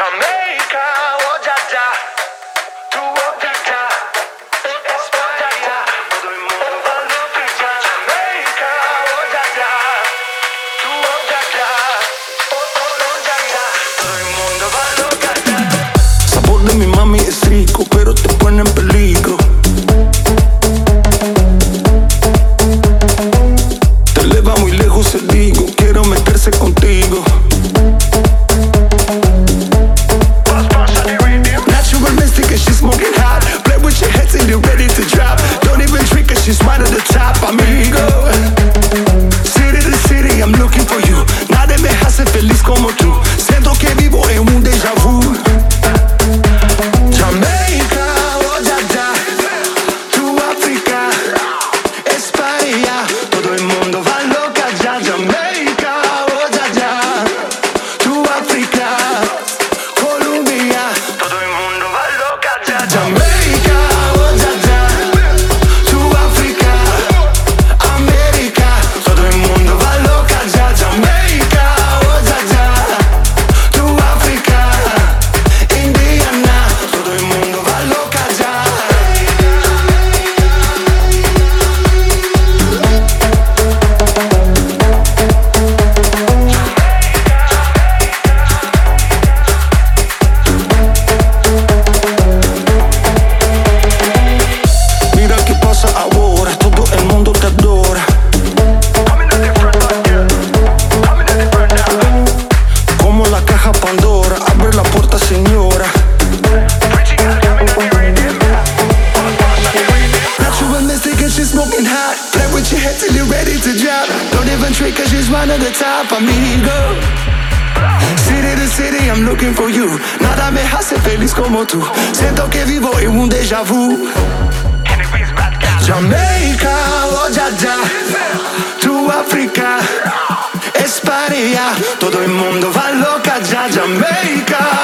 Jamaica, oh ya ya, tú oh ya ya, España ya, todo el mundo va loco ya. Jamaica, oh ya ya, tú oh ya ya, oh ya ya, todo el mundo va loco ya. Sabor de mi mami es rico, pero te pone en peligro. Te eleva muy lejos el digo, quiero meterse contigo. Natural mystic and she's smoking hot. Play with your head till you're ready to drop. Don't even trick her, she's right at the top, amigo. City to city, I'm looking for you. Nadie me hace feliz como tú. Siento que vivo en un déjà vu. Jamaica, oh ya ya, tu África, España, todo el mundo va loca ya. Jamaica, oh ya ya, tu África, Colombia, Todo el mundo va loca ya. Jamaica, oh ya ya, tu África, América, todo el mundo va loca ya. Jamaica, oh ya ya, tu África, Indiana, todo el mundo va loca ya. Mira qué pasa ahora, todo el mundo te adora. Coming at the front door, yeah. Coming at the front door. Como la caja Pandora, abre la puerta, señora. Preaching out, coming at the radio. Natural mystic and she's smoking hot. Play with your head till you're ready to drop. Don't even trick her, she's right at the top, amigo. City to city, I'm looking for you. Nada me hace feliz como tú. Siento que vivo en un déjà vu. Anyways, bad guy. Jamaica, oh ya ya, tu África, España, todo el mundo va loca ya. Jamaica,